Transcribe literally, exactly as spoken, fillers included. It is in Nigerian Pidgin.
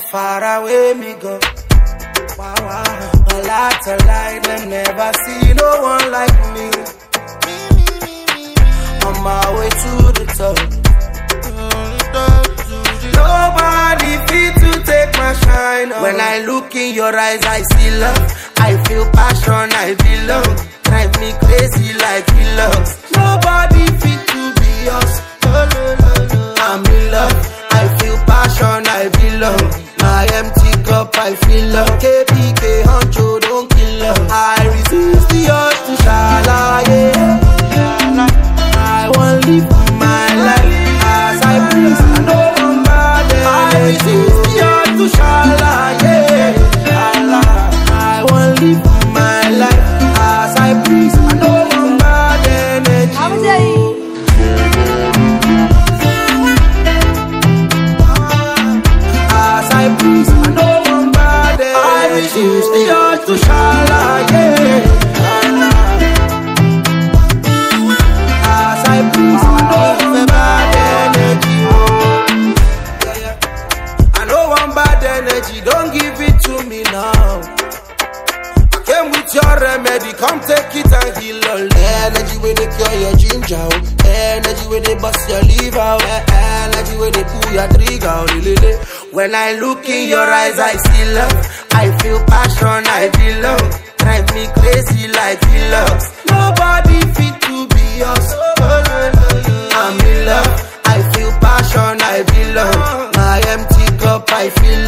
far away me go. Wow, wow. A lot of light, them never see no one like me. On my way to the top. Nobody fit to take my shine. When I look in your eyes, I see love. I feel passion, I belong. Drive me crazy like he loves. Nobody fit to be us. I'm in love. I feel passion, I belong. My empty cup, I feel love. K P K, Honcho, don't kill love. I resist the urge to shala, yeah. I won't live my life as I please. I know I'm bad. I resist the urge to shala, yeah. Shala. I won't live my life as I please. I know I'm bad energy. How was it? As I please, I know I'm bad energy. I refuse the urge to shala, yeah. As I please, I know I'm bad energy. Yeah, yeah. I know I'm bad energy. Don't give it to me now. Came with your remedy, come take it and heal all. Energy where they cure your ginger, energy where they bust your liver, energy where they pull your trigger. When I look in your eyes, I see love. I feel passion, I belong. Drive me crazy like he loves. Nobody fit to be us. I'm in love. I feel passion, I belong. My empty cup, I feel